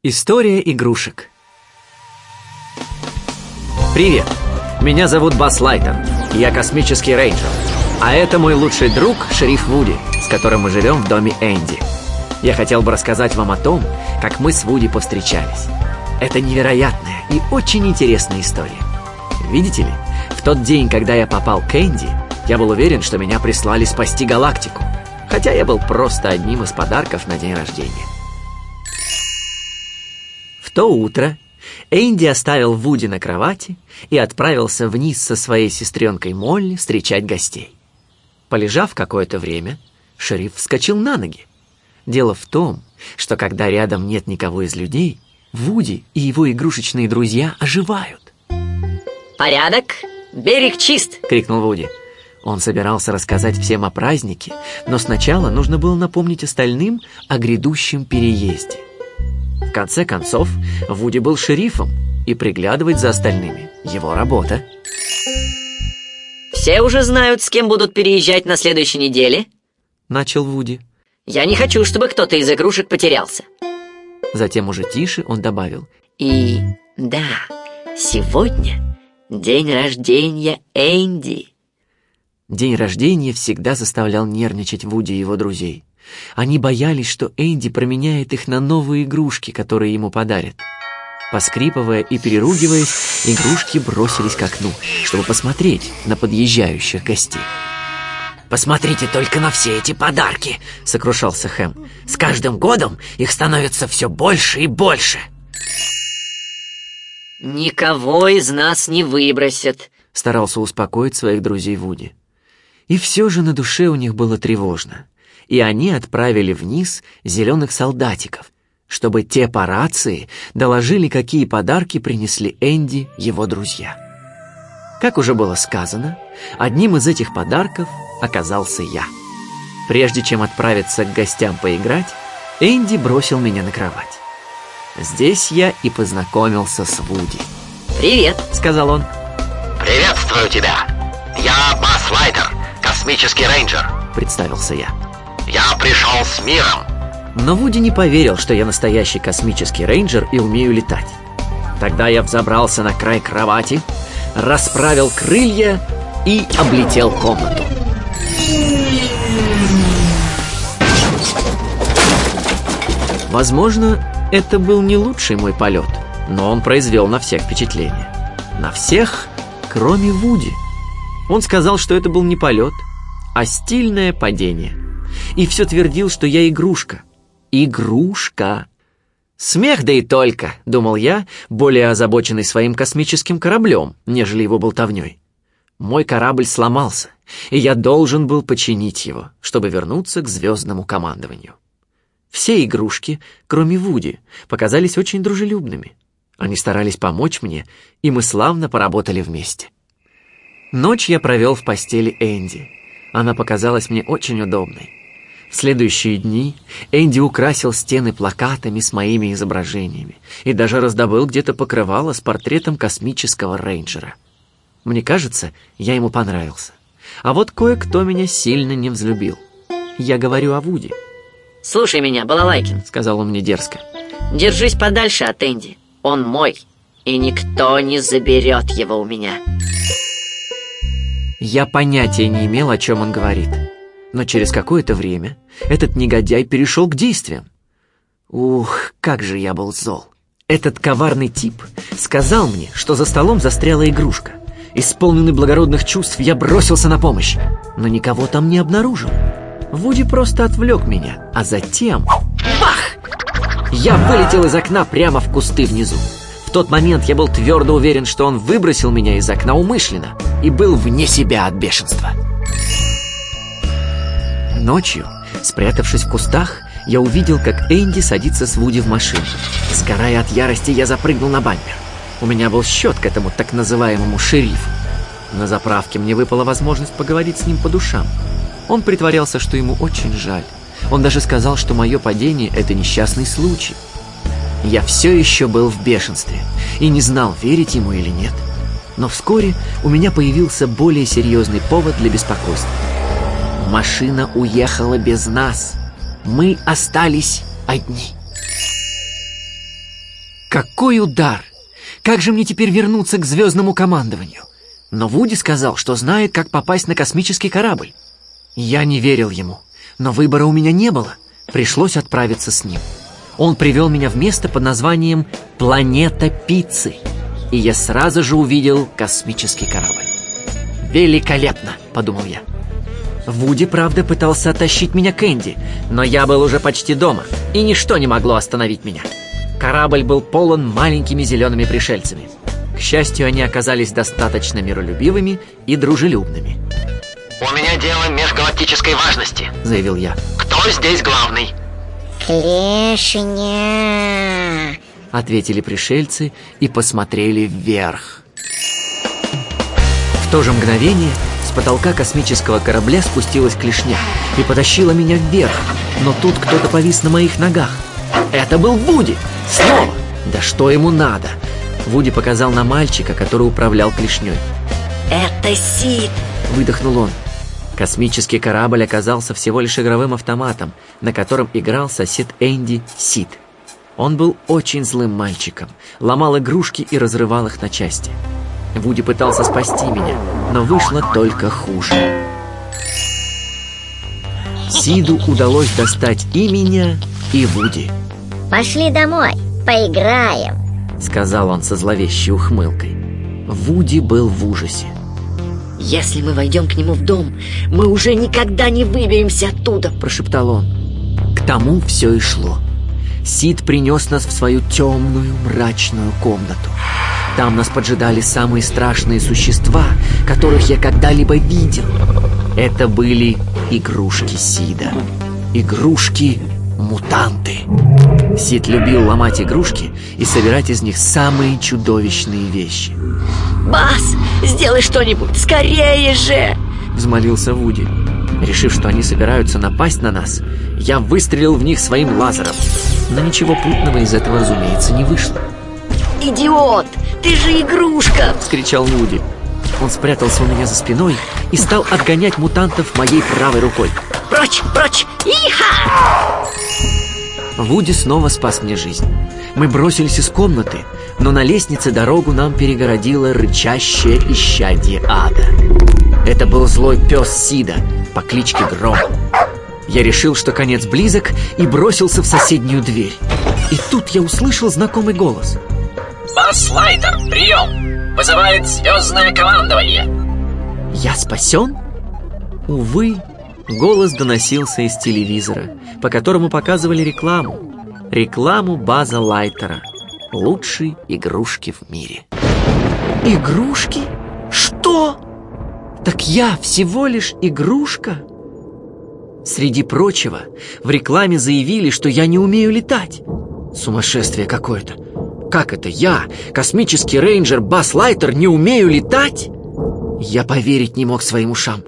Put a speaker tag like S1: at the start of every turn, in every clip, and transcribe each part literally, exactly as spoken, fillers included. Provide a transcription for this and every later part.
S1: История игрушек. Привет, меня зовут Базз Лайтон, я космический рейнджер. А это мой лучший друг, шериф Вуди, с которым мы живем в доме Энди. Я хотел бы рассказать вам о том, как мы с Вуди повстречались. Это невероятная и очень интересная история. Видите ли, в тот день, когда я попал к Энди, я был уверен, что меня прислали спасти галактику, хотя я был просто одним из подарков на день рождения. В то утро Энди оставил Вуди на кровати и отправился вниз со своей сестренкой Молли встречать гостей. Полежав какое-то время, шериф вскочил на ноги. Дело в том, что когда рядом нет никого из людей, Вуди и его игрушечные друзья оживают.
S2: «Порядок! Берег чист!» —
S1: крикнул Вуди. Он собирался рассказать всем о празднике, но сначала нужно было напомнить остальным о грядущем переезде. В конце концов, Вуди был шерифом, и приглядывать за остальными — его работа.
S2: «Все уже знают, с кем будут переезжать на следующей неделе?» —
S1: начал Вуди.
S2: «Я не хочу, чтобы кто-то из игрушек потерялся».
S1: Затем уже тише он добавил:
S2: «И да, сегодня день рождения Энди».
S1: День рождения всегда заставлял нервничать Вуди и его друзей. Они боялись, что Энди променяет их на новые игрушки, которые ему подарят. Поскрипывая и переругиваясь, игрушки бросились к окну, чтобы посмотреть на подъезжающих гостей. «Посмотрите только на все эти подарки!» — сокрушался Хэм. «С каждым годом их становится все больше и больше!»
S2: «Никого из нас не выбросят», —
S1: старался успокоить своих друзей Вуди. И все же на душе у них было тревожно. И они отправили вниз зеленых солдатиков, чтобы те по рации доложили, какие подарки принесли Энди его друзья. Как уже было сказано, одним из этих подарков оказался я. Прежде чем отправиться к гостям поиграть, Энди бросил меня на кровать. Здесь я и познакомился с Вуди.
S2: «Привет»,
S1: — сказал он.
S3: «Приветствую тебя! Я Базз Лайтон, космический рейнджер», —
S1: представился я.
S3: «Я пришел с миром».
S1: Но Вуди не поверил, что я настоящий космический рейнджер и умею летать. Тогда я взобрался на край кровати, расправил крылья и облетел комнату. Возможно, это был не лучший мой полет, но он произвел на всех впечатление. На всех, кроме Вуди. Он сказал, что это был не полет, а стильное падение. И все твердил, что я игрушка. Игрушка. Смех, да и только, думал я, более озабоченный своим космическим кораблем, нежели его болтовней. Мой корабль сломался, и я должен был починить его, чтобы вернуться к звездному командованию. Все игрушки, кроме Вуди, показались очень дружелюбными. Они старались помочь мне, и мы славно поработали вместе. Ночь я провел в постели Энди. Она показалась мне очень удобной. В следующие дни Энди украсил стены плакатами с моими изображениями и даже раздобыл где-то покрывало с портретом космического рейнджера. Мне кажется, я ему понравился. А вот кое-кто меня сильно не взлюбил. Я говорю о Вуди.
S2: «Слушай меня, Балалайкин», —
S1: сказал он мне дерзко.
S2: «Держись подальше от Энди. Он мой, и никто не заберет его у меня».
S1: Я понятия не имел, о чем он говорит. Но через какое-то время этот негодяй перешел к действиям. Ух, как же я был зол. Этот коварный тип сказал мне, что за столом застряла игрушка. Исполненный благородных чувств, я бросился на помощь, но никого там не обнаружил. Вуди просто отвлек меня, а затем... Бах! Я вылетел из окна прямо в кусты внизу. В тот момент я был твердо уверен, что он выбросил меня из окна умышленно и был вне себя от бешенства. Ночью, спрятавшись в кустах, я увидел, как Энди садится с Вуди в машину. Сгорая от ярости, я запрыгнул на бампер. У меня был счет к этому так называемому шерифу. На заправке мне выпала возможность поговорить с ним по душам. Он притворялся, что ему очень жаль. Он даже сказал, что мое падение – это несчастный случай. Я все еще был в бешенстве и не знал, верить ему или нет. Но вскоре у меня появился более серьезный повод для беспокойства. Машина уехала без нас. Мы остались одни. Какой удар! Как же мне теперь вернуться к звездному командованию? Но Вуди сказал, что знает, как попасть на космический корабль. Я не верил ему, но выбора у меня не было. Пришлось отправиться с ним. Он привел меня в место под названием «Планета Пиццы», и я сразу же увидел космический корабль. «Великолепно!» — подумал я. Вуди, правда, пытался оттащить меня к Энди, но я был уже почти дома, и ничто не могло остановить меня. Корабль был полон маленькими зелеными пришельцами. К счастью, они оказались достаточно миролюбивыми и дружелюбными.
S3: «У меня дело межгалактической важности», —
S1: заявил я.
S3: «Кто здесь главный?»
S2: «Клешня»,
S1: — ответили пришельцы и посмотрели вверх. В то же мгновение с потолка космического корабля спустилась клешня и потащила меня вверх, но тут кто-то повис на моих ногах. Это был Вуди! Снова! Да что ему надо? Вуди показал на мальчика, который управлял клешней.
S2: «Это Сид!»
S1: — выдохнул он. Космический корабль оказался всего лишь игровым автоматом, на котором играл сосед Энди Сид. Он был очень злым мальчиком, ломал игрушки и разрывал их на части. Вуди пытался спасти меня, но вышло только хуже. Сиду удалось достать и меня, и Вуди.
S4: «Пошли домой, поиграем»,
S1: — сказал он со зловещей ухмылкой. Вуди был в ужасе.
S2: «Если мы войдем к нему в дом, мы уже никогда не выберемся оттуда», —
S1: прошептал он. К тому все и шло. Сид принес нас в свою темную, мрачную комнату. Там нас поджидали самые страшные существа, которых я когда-либо видел. Это были игрушки Сида. Игрушки-мутанты. Сид любил ломать игрушки и собирать из них самые чудовищные вещи.
S2: «Бас, сделай что-нибудь, скорее же!»
S1: — взмолился Вуди. Решив, что они собираются напасть на нас, я выстрелил в них своим лазером. Но ничего путного из этого, разумеется, не вышло.
S2: «Идиот! Ты же игрушка!» —
S1: вскричал Вуди. Он спрятался у меня за спиной и стал отгонять мутантов моей правой рукой.
S2: «Прочь, прочь! Иха!»
S1: Вуди снова спас мне жизнь. Мы бросились из комнаты, но на лестнице дорогу нам перегородило рычащее исчадие ада. Это был злой пес Сида по кличке Гром. Я решил, что конец близок, и бросился в соседнюю дверь. И тут я услышал знакомый голос.
S5: «Бас Лайтер, прием! Вызывает звездное командование!»
S1: Я спасен? Увы, голос доносился из телевизора, по которому показывали рекламу. Рекламу База Лайтера, лучшей игрушки в мире. Игрушки? Что? Так я всего лишь игрушка? Среди прочего, в рекламе заявили, что я не умею летать. Сумасшествие какое-то. Как это я, космический рейнджер Бас Лайтер, не умею летать? Я поверить не мог своим ушам.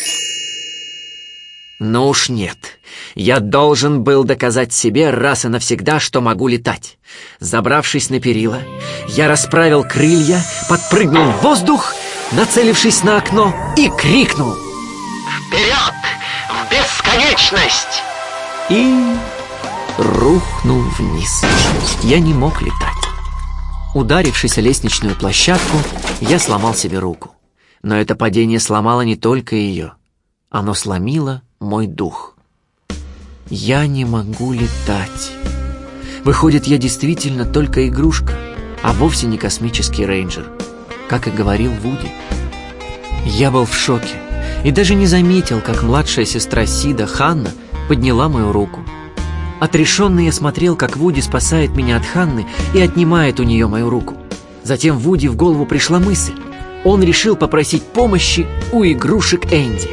S1: Ну уж нет. Я должен был доказать себе раз и навсегда, что могу летать. Забравшись на перила, я расправил крылья, подпрыгнул в воздух, нацелившись на окно, и крикнул:
S3: «Вперед! В бесконечность!»
S1: И рухнул вниз. Я не мог летать. Ударившись о лестничную площадку, я сломал себе руку. Но это падение сломало не только ее. Оно сломило мой дух. Я не могу летать. Выходит, я действительно только игрушка, а вовсе не космический рейнджер, как и говорил Вуди. Я был в шоке и даже не заметил, как младшая сестра Сида, Ханна, подняла мою руку. Отрешенный я смотрел, как Вуди спасает меня от Ханны и отнимает у нее мою руку. Затем Вуди в голову пришла мысль. Он решил попросить помощи у игрушек Энди.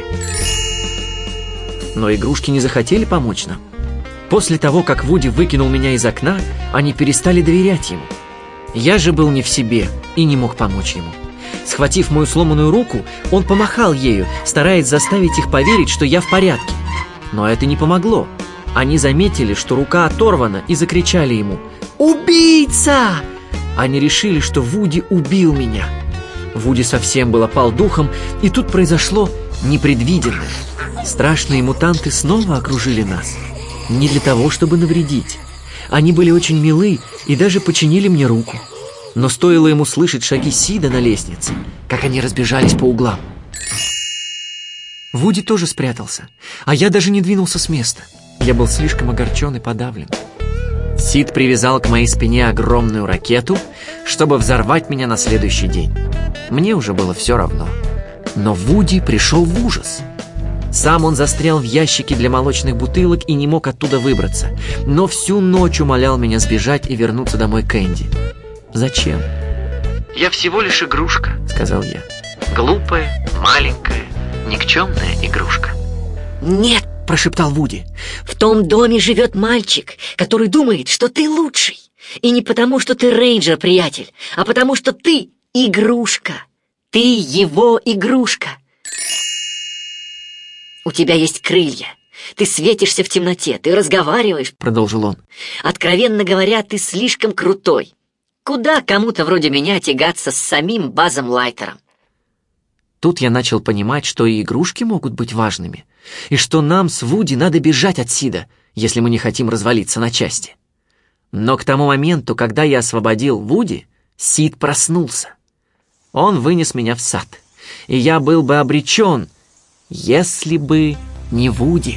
S1: Но игрушки не захотели помочь нам. После того, как Вуди выкинул меня из окна, они перестали доверять ему. Я же был не в себе и не мог помочь ему. Схватив мою сломанную руку, он помахал ею, стараясь заставить их поверить, что я в порядке. Но это не помогло. Они заметили, что рука оторвана, и закричали ему: «Убийца!» Они решили, что Вуди убил меня. Вуди совсем был опал духом, и тут произошло непредвиденное. Страшные мутанты снова окружили нас. Не для того, чтобы навредить. Они были очень милы и даже починили мне руку. Но стоило ему слышать шаги Сида на лестнице, как они разбежались по углам. Вуди тоже спрятался, а я даже не двинулся с места. Я был слишком огорчен и подавлен. Сид привязал к моей спине огромную ракету, чтобы взорвать меня на следующий день. Мне уже было все равно. Но Вуди пришел в ужас. Сам он застрял в ящике для молочных бутылок и не мог оттуда выбраться. Но всю ночь умолял меня сбежать и вернуться домой к Энди. «Зачем?» «Я всего лишь игрушка», — сказал я. «Глупая, маленькая, никчемная игрушка».
S2: «Нет», — прошептал Вуди, — «в том доме живет мальчик, который думает, что ты лучший. И не потому, что ты рейнджер, приятель, а потому, что ты игрушка. Ты его игрушка. У тебя есть крылья. Ты светишься в темноте, ты разговариваешь», — продолжил он. «Откровенно говоря, ты слишком крутой. Куда кому-то вроде меня тягаться с самим Базом Лайтером?»
S1: Тут я начал понимать, что и игрушки могут быть важными, и что нам с Вуди надо бежать от Сида, если мы не хотим развалиться на части. Но к тому моменту, когда я освободил Вуди, Сид проснулся. Он вынес меня в сад, и я был бы обречен, если бы не Вуди.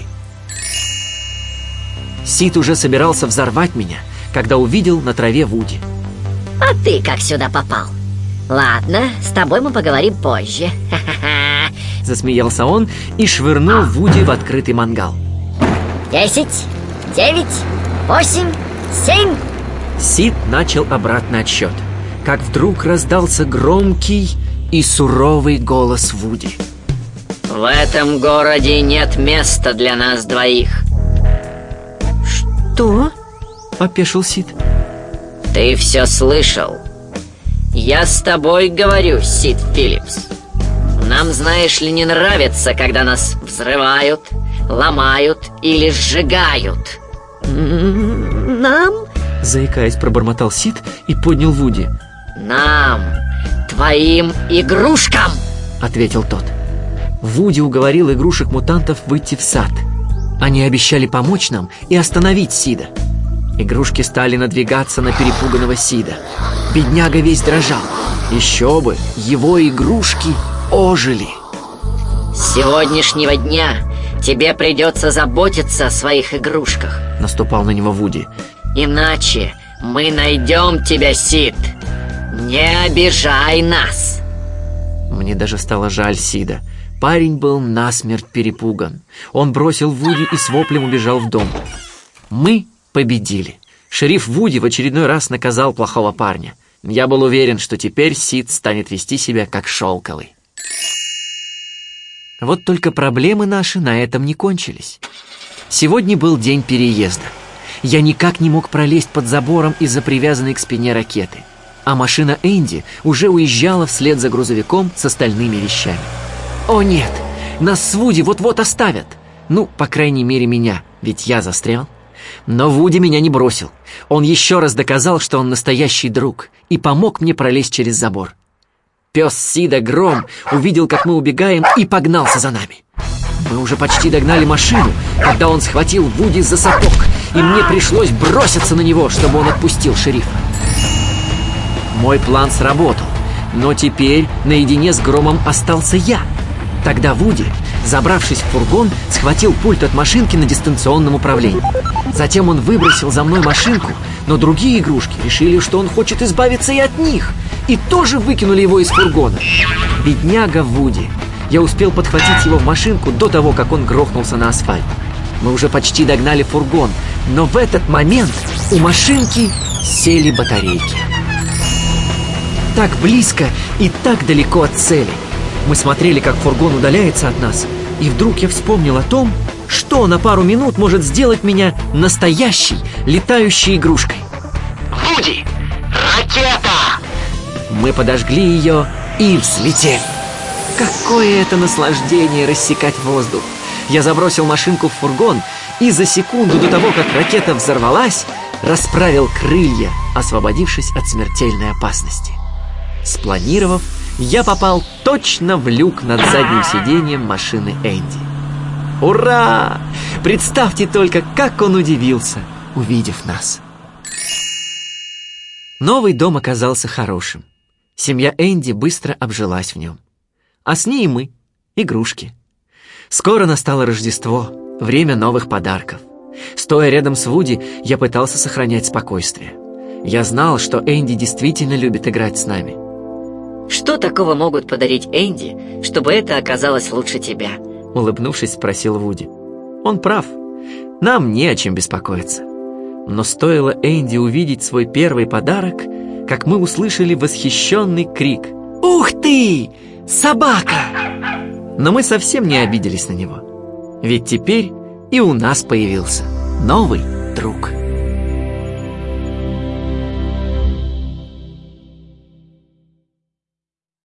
S1: Сид уже собирался взорвать меня, когда увидел на траве Вуди.
S4: А ты как сюда попал? Ладно, с тобой мы поговорим позже. Ха-ха-ха.
S1: Засмеялся он и швырнул Вуди в открытый мангал.
S4: Десять, девять, восемь, семь.
S1: Сид начал обратный отсчет, как вдруг раздался громкий и суровый голос Вуди.
S2: «В этом городе нет места для нас двоих».
S1: «Что?» — опешил Сид.
S2: «Ты все слышал. Я с тобой говорю, Сид Филлипс. Нам, знаешь ли, не нравится, когда нас взрывают, ломают или сжигают».
S4: Нам?
S1: Заикаясь, пробормотал Сид и поднял Вуди.
S2: «Нам, твоим игрушкам!»
S1: — ответил тот. Вуди уговорил игрушек-мутантов выйти в сад. Они обещали помочь нам и остановить Сида. Игрушки стали надвигаться на перепуганного Сида. Бедняга весь дрожал. Еще бы, его игрушки ожили.
S2: «С сегодняшнего дня тебе придется заботиться о своих игрушках»,
S1: — наступал на него Вуди.
S2: «Иначе мы найдем тебя, Сид. Не обижай нас».
S1: Мне даже стало жаль Сида. Парень был насмерть перепуган. Он бросил Вуди и с воплем убежал в дом. Мы победили. Шериф Вуди в очередной раз наказал плохого парня. Я был уверен, что теперь Сид станет вести себя как шелковый. Вот только проблемы наши на этом не кончились. Сегодня был день переезда. Я никак не мог пролезть под забором из-за привязанной к спине ракеты. А машина Энди уже уезжала вслед за грузовиком с остальными вещами. О нет, нас с Вуди вот-вот оставят. Ну, по крайней мере, меня, ведь я застрял. Но Вуди меня не бросил. Он еще раз доказал, что он настоящий друг, и помог мне пролезть через забор. Пес Сида Гром увидел, как мы убегаем, и погнался за нами. Мы уже почти догнали машину, когда он схватил Вуди за сапог, и мне пришлось броситься на него, чтобы он отпустил шерифа. Мой план сработал, но теперь наедине с Громом остался я. Тогда Вуди, забравшись в фургон, схватил пульт от машинки на дистанционном управлении. Затем он выбросил за мной машинку, но другие игрушки решили, что он хочет избавиться и от них, и тоже выкинули его из фургона. Бедняга Вуди. Я успел подхватить его в машинку до того, как он грохнулся на асфальт. Мы уже почти догнали фургон, но в этот момент у машинки сели батарейки. Так близко и так далеко от цели. Мы смотрели, как фургон удаляется от нас, и вдруг я вспомнил о том, что на пару минут может сделать меня настоящей летающей игрушкой.
S3: Вуди! Ракета!
S1: Мы подожгли ее и взлетели. Какое это наслаждение рассекать воздух! Я забросил машинку в фургон и за секунду до того, как ракета взорвалась, расправил крылья, освободившись от смертельной опасности. Спланировав, я попал точно в люк над задним сиденьем машины Энди. Ура! Представьте только, как он удивился, увидев нас. Новый дом оказался хорошим. Семья Энди быстро обжилась в нем. А с ней и мы, игрушки. Скоро настало Рождество, время новых подарков. Стоя рядом с Вуди, я пытался сохранять спокойствие. Я знал, что Энди действительно любит играть с нами.
S2: Что такого могут подарить Энди, чтобы это оказалось лучше тебя?
S1: Улыбнувшись, спросил Вуди. Он прав. Нам не о чем беспокоиться. Но стоило Энди увидеть свой первый подарок, как мы услышали восхищенный крик. «Ух ты! Собака!» Но мы совсем не обиделись на него. Ведь теперь и у нас появился новый друг.